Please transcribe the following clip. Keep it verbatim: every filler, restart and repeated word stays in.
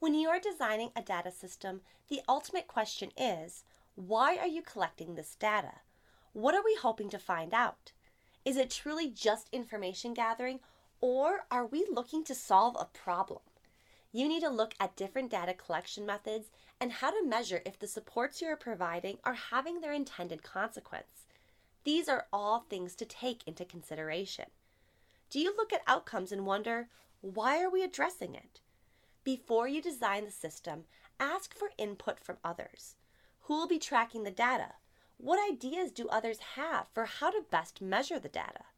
When you are designing a data system, the ultimate question is, why are you collecting this data? What are we hoping to find out? Is it truly just information gathering, or are we looking to solve a problem? You need to look at different data collection methods and how to measure if the supports you are providing are having their intended consequence. These are all things to take into consideration. Do you look at outcomes and wonder, why are we addressing it? Before you design the system, ask for input from others. Who will be tracking the data? What ideas do others have for how to best measure the data?